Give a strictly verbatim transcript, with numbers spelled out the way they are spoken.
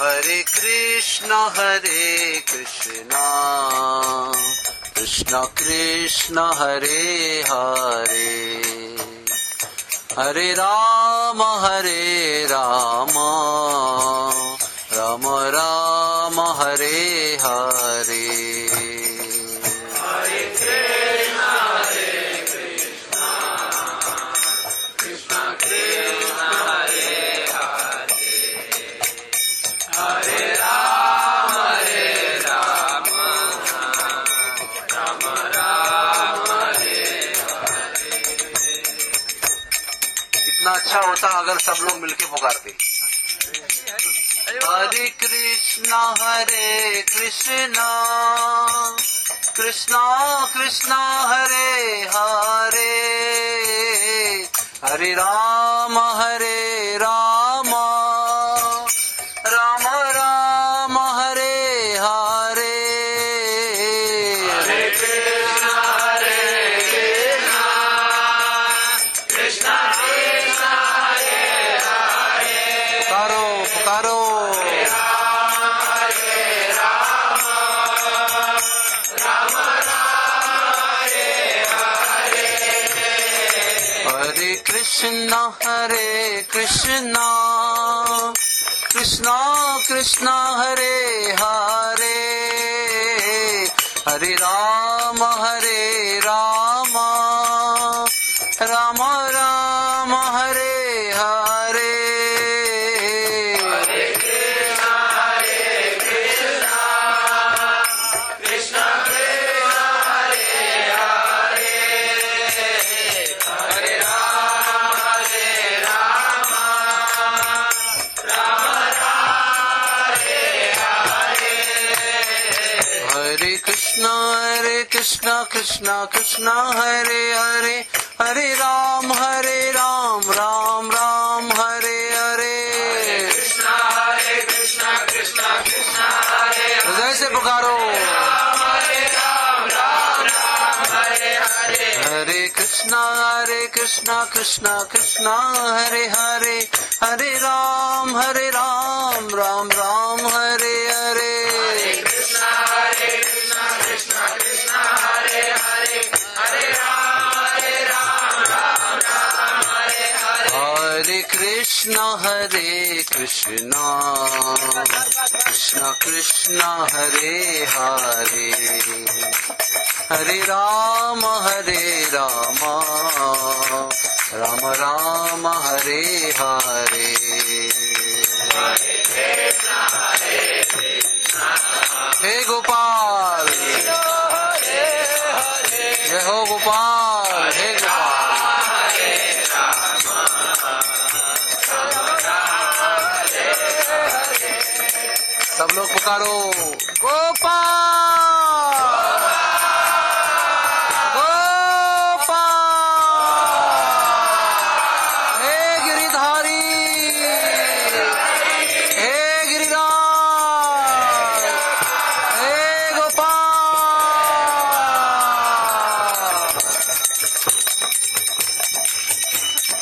हरे कृष्णा हरे कृष्णा कृष्णा कृष्णा हरे हरे हरे राम हरे राम राम राम हरे हरे हरे कृष्णा हरे कृष्णा कृष्णा कृष्णा हरे हरे हरे राम हरे राम राम राम हरे हरे। कितना अच्छा होता अगर सब लोग मिलके पुकारते। हरे कृष्णा हरे कृष्णा कृष्णा कृष्णा हरे हरे हरे राम हरे राम राम राम हरे हरे हरे कृष्णा हरे कृष्णा कृष्णा कृष्णा हरे हरे पुकारो पुकारो हरे कृष्णा हरे कृष्णा कृष्णा कृष्णा हरे हरे हरे राम हरे राम राम राम हरे हरे हरे कृष्णा हरे कृष्णा कृष्णा कृष्णा हरे हरे हरे राम हरे राम राम राम हरे हरे हरे कृष्णा हरे कृष्णा कृष्णा कृष्णा हरे हरे हरे राम हरे राम राम राम हरे हरे कृष्णा हरे कृष्णा कृष्णा कृष्णा हरे हृदय से पुकारो हरे राम राम राम हरे हरे हरे कृष्णा हरे कृष्णा कृष्णा कृष्णा हरे हरे हरे राम हरे राम राम राम हरे हरे कृष्णा हरे कृष्णा कृष्णा कृष्णा हरे हरे हरे राम हरे राम राम राम हरे हरे हरे कृष्णा हरे कृष्णा कृष्णा कृष्णा हरे हरे हरे राम हरे राम राम राम हरे हरे हे गोपाल जय हो गोपाल हे गोपाल सब लोग पुकारो गोपाल।